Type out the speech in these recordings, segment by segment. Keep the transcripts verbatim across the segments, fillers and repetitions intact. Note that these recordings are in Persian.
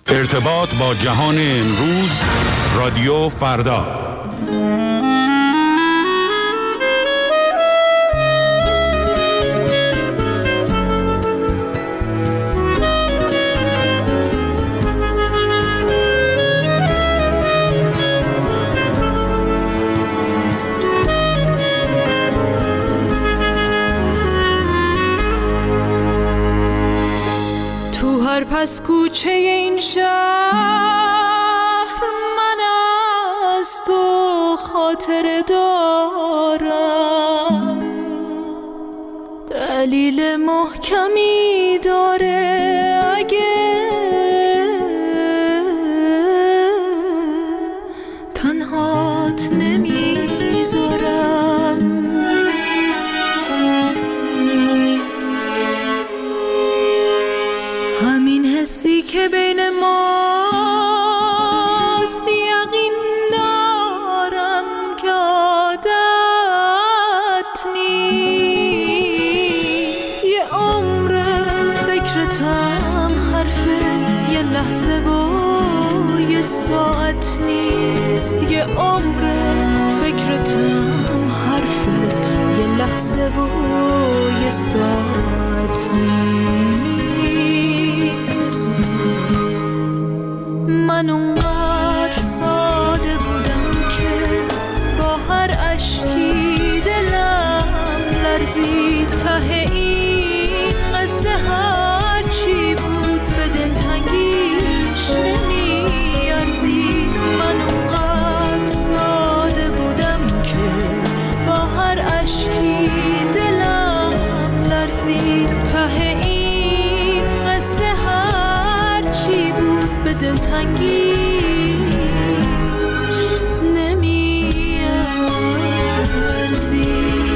ارتباط با جهان امروز، رادیو فردا. پس کوچه این شهر من از تو خاطر دارم، دلیل محکمی داره اگه تنهات نمیذارم. حسی که بین ماست یقین دارم که عادت نیست. یه عمر فکرتم حرفه، یه لحظه و یه ساعت نیست. یه عمر فکرتم حرفه، یه لحظه و یه ساعت نیست. من اونقدر ساده بودم که با هر اشکی دلم لرزید. ته این قصه هر چی بود به دلتنگیش نمیارزید. من اونقدر ساده بودم که با هر اشکی دلم لرزید. ته این قصه هر چی بود به دلتنگی نمیارزید.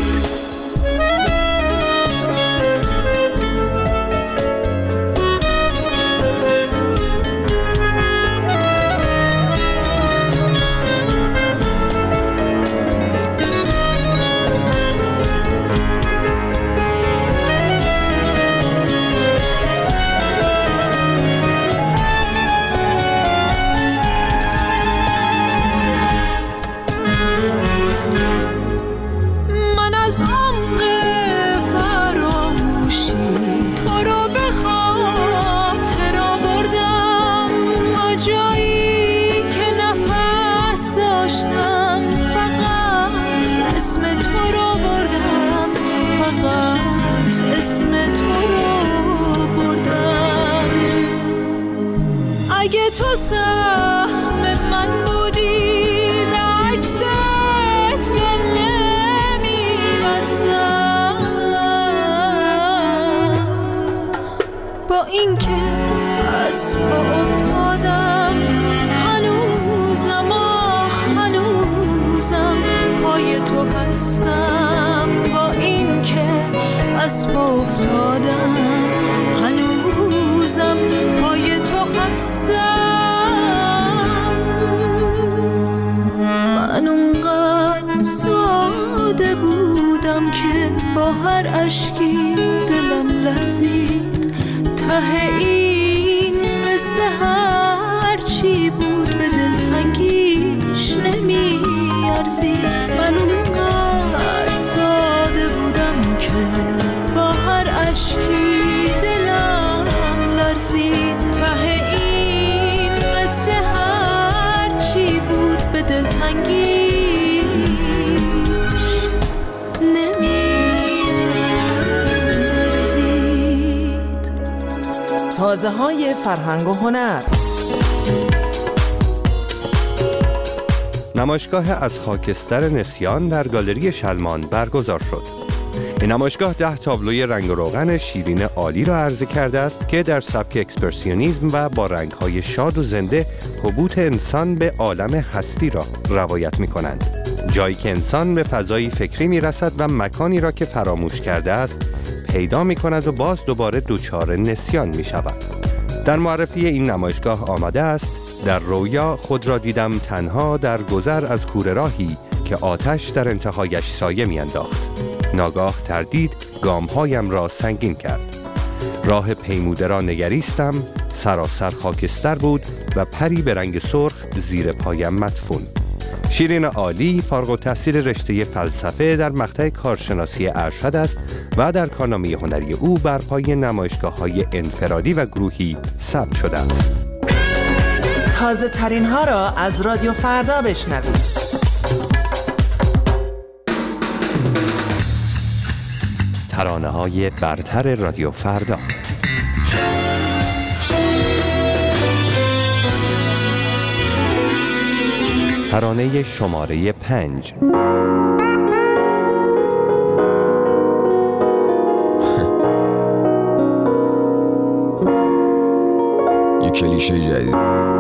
اگه تو سهم من بودی به عکست دل نمیبستم. با اینکه از پا افتادم هنوزم آخ هنوزم پای تو هستم. با اینکه از پا افتادم هنوزم پای تو هستم. من اونقدر ساده بودم که با هر اشکی دلم لرزید. ته این قصه هر چی بود به دلتنگیش نمیارزید. من اونقدر ساده بودم که با هر اشکی دلم لرزید. ته این قصه هر چی بود به دلتنگیش نمیارزید. تازه های فرهنگ و هنر. نمایشگاه از خاکستر نسیان در گالری شلمان برگزار شد. این نمایشگاه ده تابلوی رنگ و روغن شیرین عالی را عرضه کرده است که در سبک اکسپرسیونیسم و با رنگ‌های شاد و زنده حبوط انسان به عالم هستی را روایت می‌کنند. جایی که انسان به فضایی فکری می‌رسد و مکانی را که فراموش کرده است پیدا می‌کند و باز دوباره دوچار نسیان می‌شود. در معرفی این نمایشگاه آمده است: در رویا خود را دیدم تنها در گذر از کوره راهی که آتش در انتهایش سایه می‌انداخت. ناگاه تردید گامهایم را سنگین کرد. راه پیموده را نگریستم، سراسر خاکستر بود و پری به رنگ سرخ زیر پایم مدفون. شیرین عالی فارغ التحصیل رشته فلسفه در مقطع کارشناسی ارشد است و در کارنامه هنری او بر پای نمایشگاه‌های انفرادی و گروهی ثبت شده است. تازه ترین ها را از رادیو فردا بشنوید. ترانه های برتر رادیو فردا. ترانه شماره پنج. یه کلیشه جدید.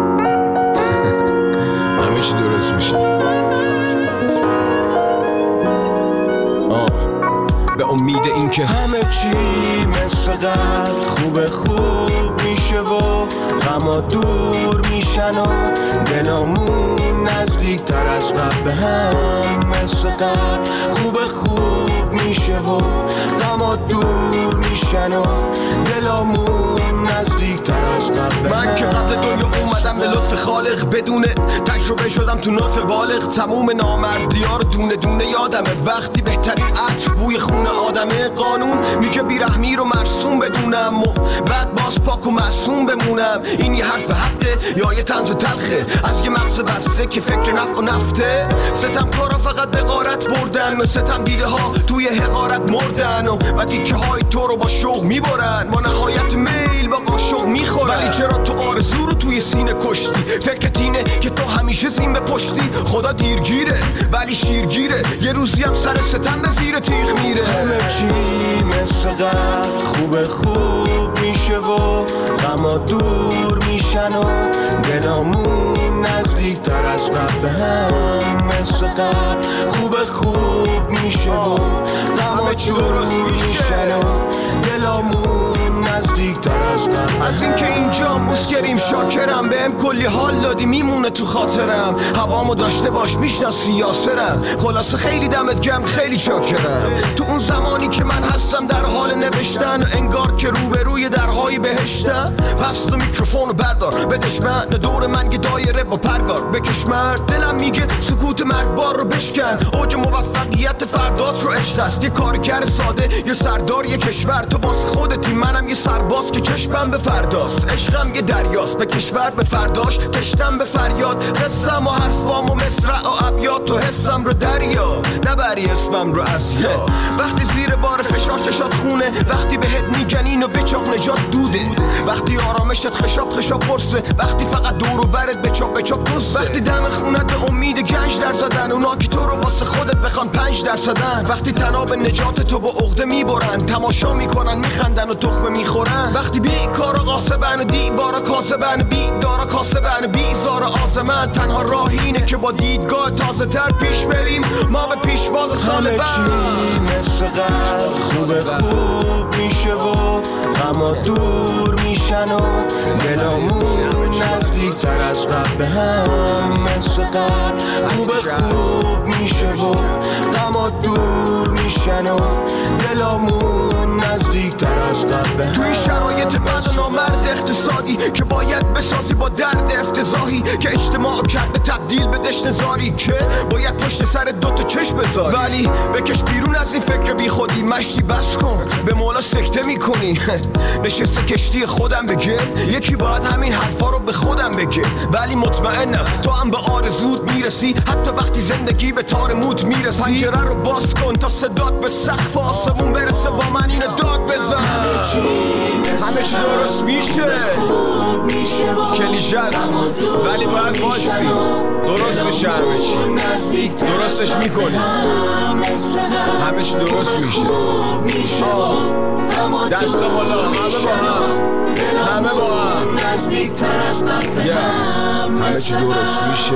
همه چی درست میشه. آه. به امید این که همه چی مثل قبل خوب خوب میشه و غما دور میشن و دلامون نزدیک تر از قبل به هم مثل قبل خوب خوب میشه و غما دور میشن و دلامون نزدیک تر از قبل. من که قبل دنیا اومدم به لطف خالق بدون تجربه شدم تو نطف بالغ. تموم نامردی‌ها رو دونه دونه یادمه وقتی بهترین عطر بوی خون آدمه. قانون میگه بیرحمی رو مرسوم بدونم و بعد باز پاک و معصوم بمونم. این یه حرف حقه یا یه طنز تلخه از یه مغز بسته که فکر نفع و نفته. ستم کارا فقط به غارت بردن و ستم دیده ها توی حقارت مردن و و تیکه های تو رو با شوق میبرن با نهایت میل با قاشق میخورن. ولی چرا تو آرزو رو توی سینه کشتی؟ فکرت اینه که تو همیشه زین به پشتی. خدا دیرگیره ولی شیرگیره یه روزی هم سر ستم به زیر تیغ میره. همه چی مثل قبل خوب خوب میشه و غما دور میشن و دلامون نزدیک تر از قبل هم مثل قبل خوب خوب میشه و غما دور میشن و دلامون نزدیک تر از قبل. از این که اینجا مسکریم شاکرم بهم کلی حال دادی میمونه تو خاطرم. هوامو داشته باش میشناسی یاسرم. خلاصه خیلی دمت گرم خیلی چاکرم. تو اون زمانی که من هستم در حال نوشتن انگار که روبروی درهای بهشتم. پس تو میکروفونو بردار بدش من دور من یه دایره با پرگار بکش مرد. دلم میگه سکوت مرگبار رو بشکن. اوج موفقیت فردات رو عشق است. یه کارگر ساده یه سردار یه کشور. تو واسه خودتی منم یه سرباز که چشمم به فرداست. عشقم یه دریاست به کشور به فرداش تشتم به فریاد. قصم و حرفام و مصرع و ابیات تو حسم رو دریا نبری اسمم رو از یا. وقتی زیر بار فشار چشات خونه وقتی بهت میگن اینو بچاق نجات دوده. وقتی آرامشت خشاب خشاب برسه وقتی فقط دور و برت بچاق بچاق دوسته. وقتی دم خونت به امید گنج در زدن اونا که تو رو واسه خودت بخوان پنج در صدن. وقتی تناب نجات تو با عقده میبرن تماشا میکنن میخندن و تخمه میخورن. وقتی بی کارا قاسبن و دیوارا کاسبن بی دارا کاسبن بی زار آزمن. تنها راه اینه که با دیدگاه تازه تر پیش بریم ما به پیشواز سال بعد. مثل قبل خوب خوب میشه و غما دور میشن و دلامون نزدیک تر از قبل هم مثل قبل خوب خوب میشه و غما دور میشن و دلامون نزدیک تر از قبل. توی شرایط بد و نامرد اقتصادی که باید بسازی با درد افتضاحی که اجتماع کرده تبدیل به دشنزاری که باید پشت سر دوتا چشم بذاری. ولی بکش بیرون از این فکر بی خودی مشتی بس کن به مولا سکته میکنی. نشسته کشتی خودم بگه یکی باید همین حرفا رو به خودم بگه. ولی مطمئنم تو هم به آرزود میرسی حتی وقتی زندگی به تار موت میرسی. پنجره رو باز کن تا صدات به سقف آسمون برسه با من اینو داد بزن. همه چی درست میشه کلیشه است ولی باید باشی درست میشه. همه چی درستش میکنی همه چی درست میشه. دست بالا همه با هم همه با هم همه چی درست میشه.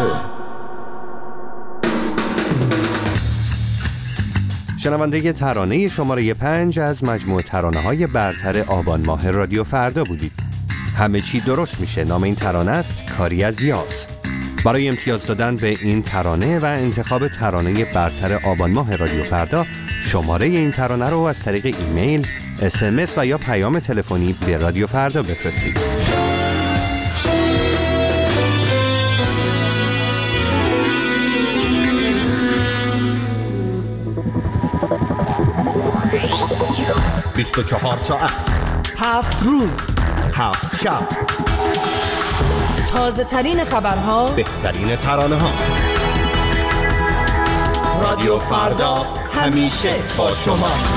شنونده ترانه شماره پنج از مجموع ترانه های برتر آبان ماه رادیو فردا بودید. همه چی درست میشه نام این ترانه است کاری از یاس. برای امتیاز دادن به این ترانه و انتخاب ترانه برتر آبان ماه رادیو فردا شماره این ترانه رو از طریق ایمیل، اس ام اس و یا پیام تلفنی به رادیو فردا بفرستید. بیست و چهار ساعت، هفت روز، هفت شب، تازه ترین خبرها، بهترین ترانه ها. رادیو فردا همیشه با شماست.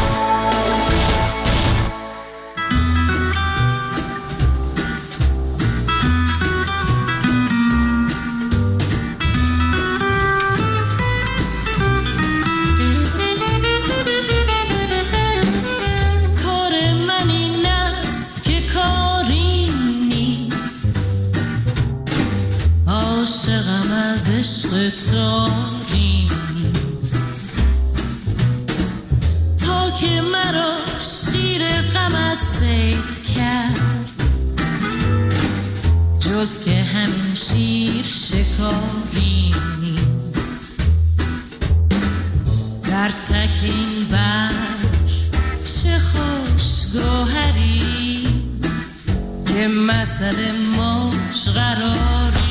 تا که مرا شیر غمت صید کرد، جز که همین شیر شکاری نیست. در تک این بر چه خوش گوهری که مثل موج قراری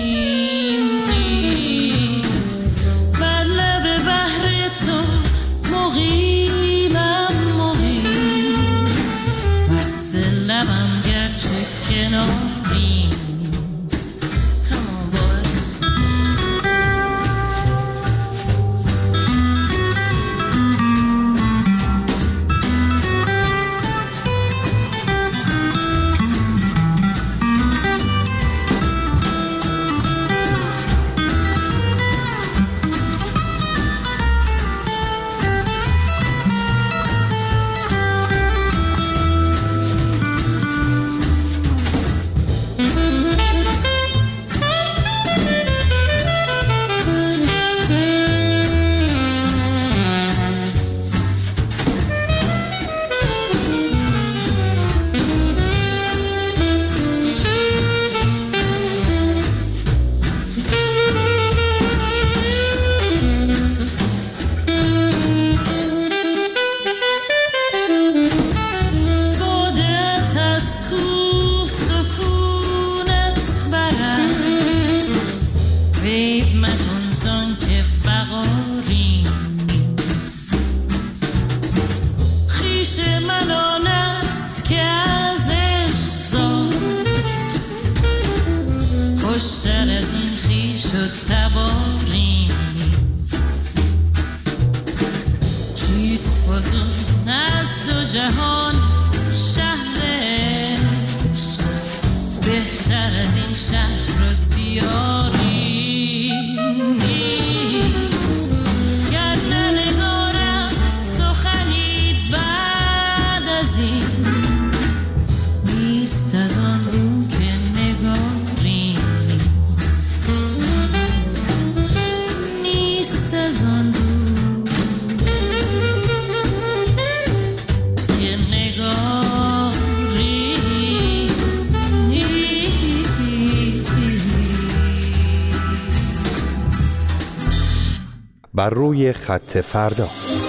بر روی خط فردا.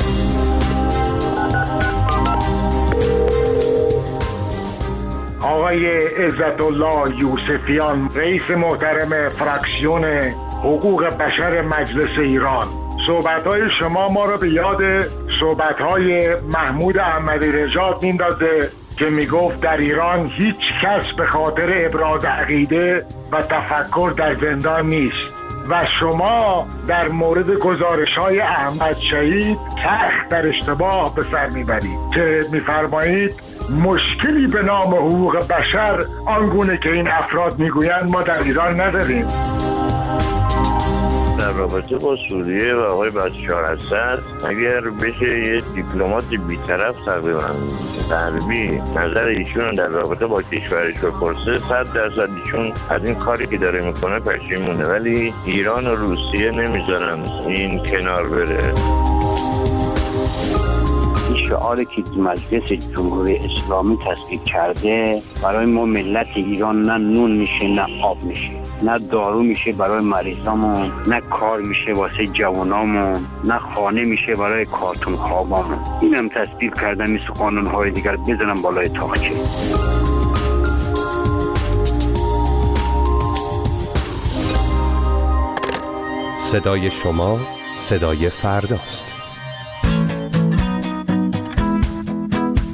آقای عزت الله یوسفیان، رئیس محترم فراکسیون حقوق بشر مجلس ایران، صحبت‌های شما ما را به یاد صحبت‌های محمود احمدی نژاد میندازه که میگفت در ایران هیچ کس به خاطر ابراز عقیده و تفکر در زندان نیست و شما در مورد گزارش‌های احمد شهید سخت در اشتباه به سر میبرید که میفرمایید مشکلی به نام حقوق بشر آنگونه که این افراد میگویند ما در ایران نداریم. در رابطه با سوریه و آقای بشار اسد اگر بشه یه دیپلمات بی‌طرف تقریبا غربی نظر ایشون در رابطه با کشورش بپرسه، صد درصد ایشون از این کاری که داره میکنه پشیمونه، ولی ایران و روسیه نمیذارن این کنار بره. شعاری که مجلس جمهوری اسلامی تصویب کرده برای ما ملت ایران نه نون میشه نه آب میشه، نه دارو میشه برای مریضامون، نه کار میشه واسه جوانامون، نه خانه میشه برای کارتون خوابامون. اینم تصویب کردن مثل قانونهای دیگر بزنم بالای تاقچه. صدای شما صدای فرداست.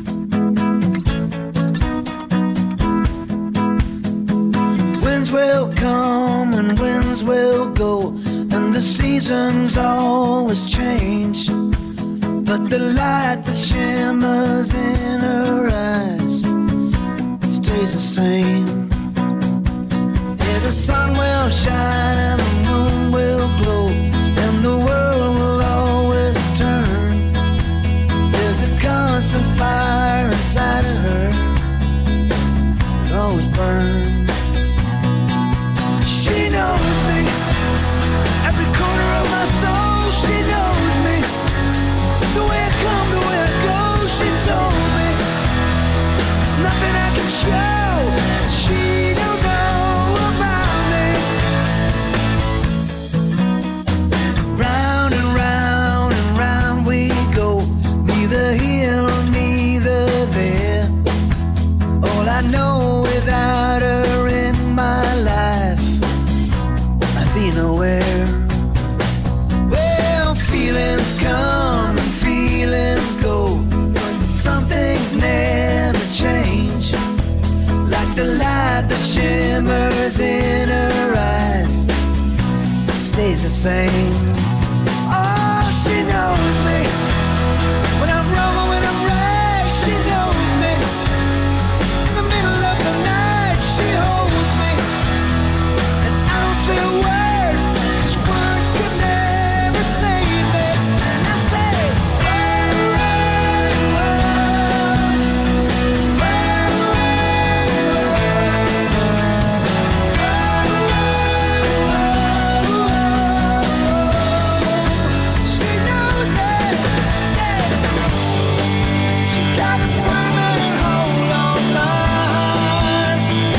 winds will go and the seasons always change, but the light that shimmers in her eyes stays the same. Yeah, the sun will shine and the moon will glow and the world will always turn. There's a constant fire inside of her that always burns. She knows me, every corner of my soul. She knows me, the way I come to where I go. She told me there's nothing I can show she don't know about me. Round and round and round we go, neither here or neither there. All I know, without her in my life, I'd be nowhere. Well, feelings come and feelings go, but some things never change. Like the light that shimmers in her eyes stays the same. Oh, she knows me, when I'm wrong or when I'm right. She knows me, in the middle of the night. She holds me, and I don't say a word, 'cause words could never save me. And I say, oh, oh, she knows me, yeah. She's got a permanent hold on my heart,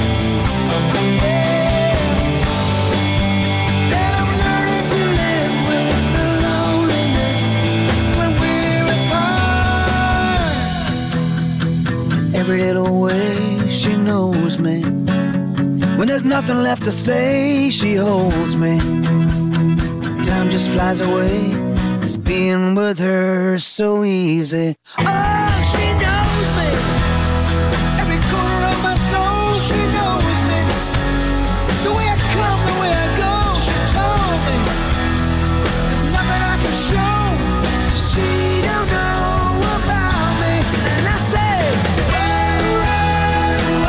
yeah. And I'm learning to live with the loneliness when we're apart. Every little way she knows me, when there's nothing left to say, she holds me. Time just flies away, it's being with her so easy. Oh, she knows me, every corner of my soul. She knows me, the way I come, the way I go. She told me there's nothing I can show she don't know about me. And I say, oh, oh, oh,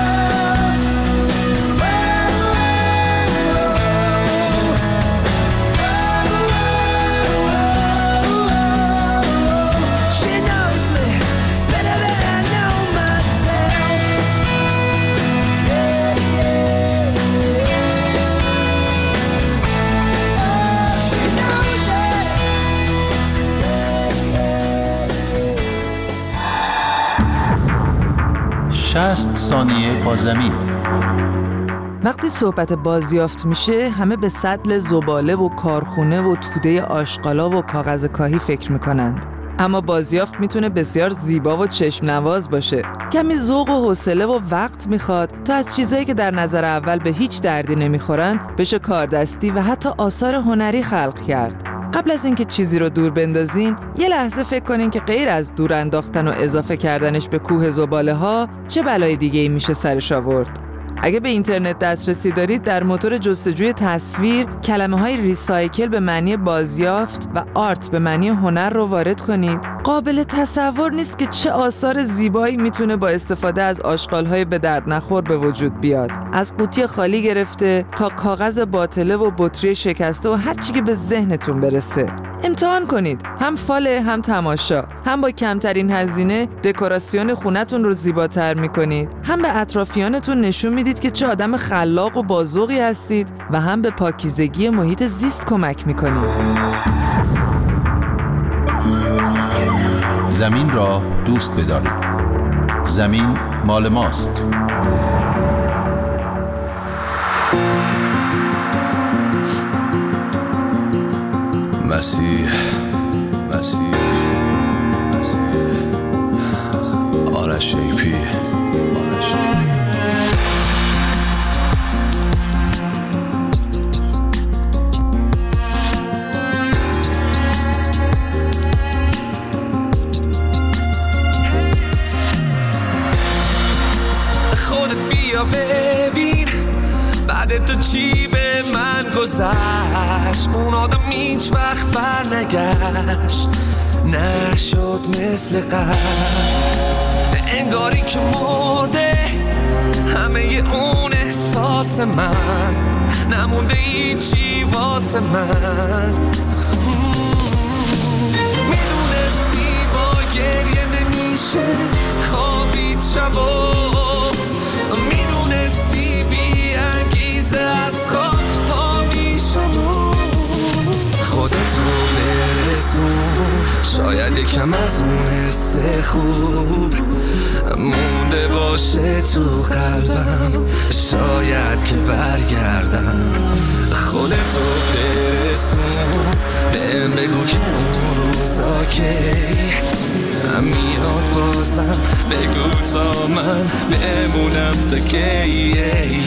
oh, oh. She knows me better than I know myself. Yeah, yeah, yeah. Oh, she knows that. شصت ثانیه با زمین. وقتی صحبت بازیافت میشه همه به سطل زباله و کارخونه و توده آشغالا و کاغذ کاهی فکر میکنند. اما بازیافت میتونه بسیار زیبا و چشم نواز باشه. کمی ذوق و حوصله و وقت میخواد تا از چیزایی که در نظر اول به هیچ دردی نمیخورن بشه کاردستی و حتی آثار هنری خلق کرد. قبل از اینکه چیزی رو دور بندازین یه لحظه فکر کنین که غیر از دور انداختن و اضافه کردنش به کوه زباله ها چه بلای دیگه‌ای میشه سرش آورد. اگه به اینترنت دسترسی دارید در موتور جستجوی تصویر کلمه های ریسایکل به معنی بازیافت و آرت به معنی هنر رو وارد کنید. قابل تصور نیست که چه آثار زیبایی میتونه با استفاده از آشغال‌های به درد نخور به وجود بیاد. از قوطی خالی گرفته تا کاغذ باطله و بطری شکسته و هر چی که به ذهنتون برسه. امتحان کنید، هم فاله هم تماشا، هم با کمترین هزینه دکوراسیون خونتون رو زیباتر میکنید، هم به اطرافیانتون نشون میدید که چه آدم خلاق و بازوقی هستید و هم به پاکیزگی محیط زیست کمک میکنید. زمین را دوست بدارید. زمین مال ماست. مسیح مسیح مسیح آرش ای پی آرش ای پی خودت بیا ببین بعد تو چی به من گذشت؟ اون آدم هیچ وقت بر نگشت، نشد مثل قبل، انگاری که مرده همه اون احساس من، نمونده هیچی واسه من. میدونستی با گریه نمیشه خوابید شبا، میدونستی بی انگیزه از خواب پا میشم. خودت رو برسون، شاید یکم از اون حس خوب مونده باشه تو قلبم، شاید که برگردم. خودت رو برسون، بهم بگو که اون روزا که میاد بازم، بگو تا من بمونم تا کی.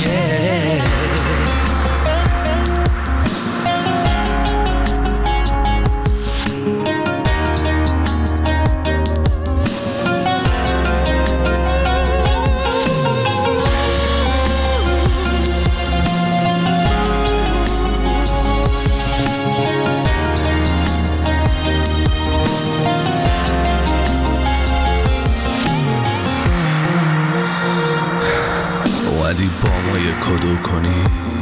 با ما یه کدو کنی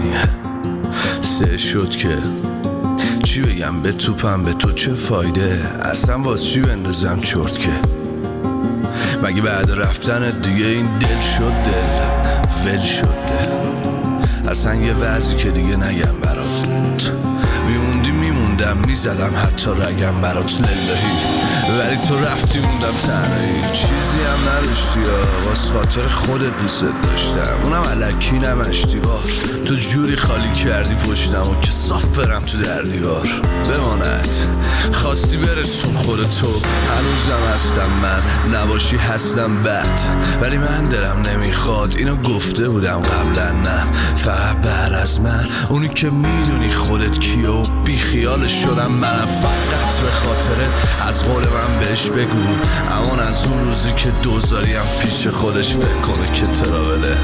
سه شد که چی بگم به توپم، به تو چه فایده؟ اصلا واس چی بندازم چرت که مگه بعد رفتن دیگه این دل شد دل ول شد دل. اصلا یه وضعی که دیگه نگم برات، میموندی میموندم میزدم حتی رگم برات للهی، ولی تو رفتی موندم تنهایی، چیزی هم نداشتی یا واسه خاطر خودت دوست داشتم، اونم الکی نمشتی بار، تو جوری خالی کردی پشتم و که صاف برم تو در دیوار. بماند خواستی برسون خودتو، هنوزم هستم من، نباشی هستم بد، ولی من دلم نمیخواد، اینو گفته بودم قبلا، نه فقط بعد از من، اونی که میدونی خودت کیه و بی خیالش شدم منم، فقط به خاطرت از قول من بهش بگو امان از اون روزی که دوزاریم پیش خودش فکر کنه که تراوله.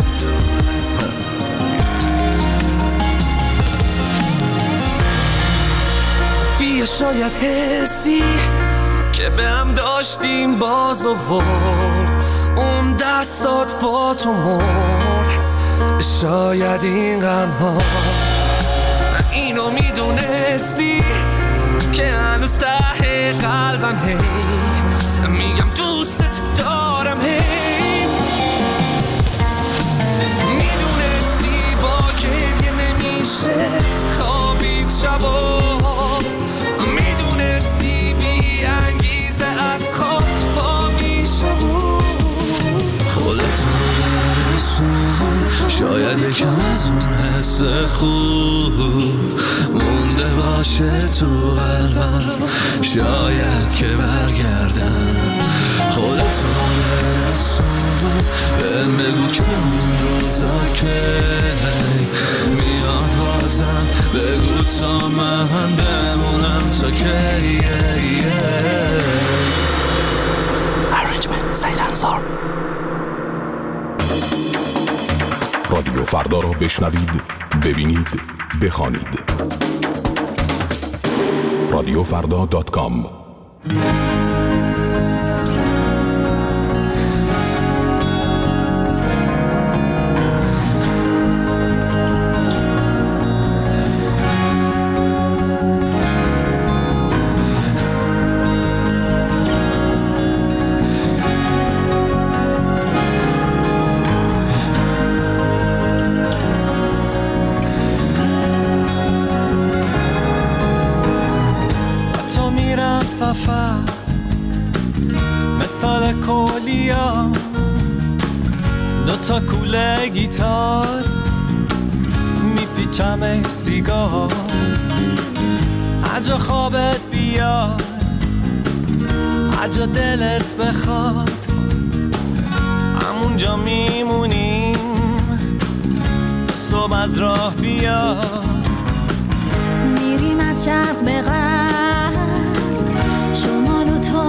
بیا شاید حسی که به هم داشتیم باز آورد، اون دستات با تو مرد، شاید این غم ها اینو میدونستی که هنوز ته قلبم هی میگم دوست دارم، هی میدونستی با گریه نمیشه خوابید شبا، میدونستی بی انگیزه از خواب پا میشم. خودت رو برسون، شاید یکم از اون حس خوب مونده باشه تو قلبم، شاید که برگردم. خودت رو برسون، بهم بگو که اون روزا که میاد بازم، بگو تا من بمونم تا کی. Arrangement سعید انصار. رادیو فردا را بشنوید، ببینید، بخوانید. رادیو فردا دات کام. سفر مثال کولیا، دوتا کوله گیتار میپیچم سیگار، هرجا خوابت بیاد هرجا دلت بخواد همونجا میمونیم تا صبح از راه بیاد. میریم از شرق به غرب، شمال و تا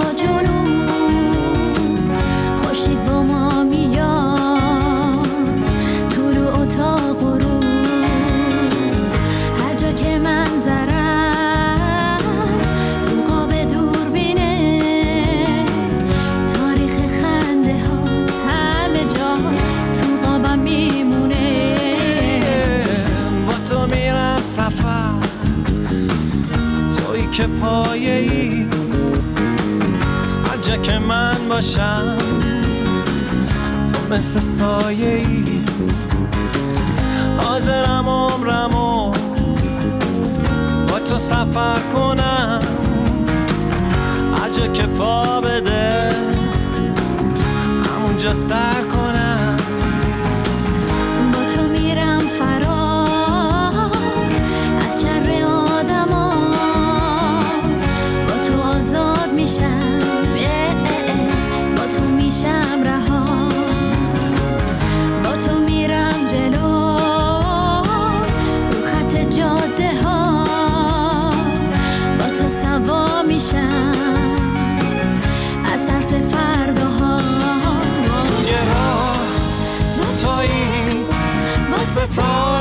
جنوب، خورشید با ما میاد تو رو اتاق غروب. که پایه ای هر جا که من باشم تو مثل سایه ای حاضرم عمرمو با تو سفر کنم هر جا که پا بده همونجا سر کنم با تو میرم فرار از شر آدما با تو آزاد میشم با تو میشم رها با تو میرم جلو رو خط جاده ها با تو سوا میشم از ترس فرداها توی راه دوتایی با ستاره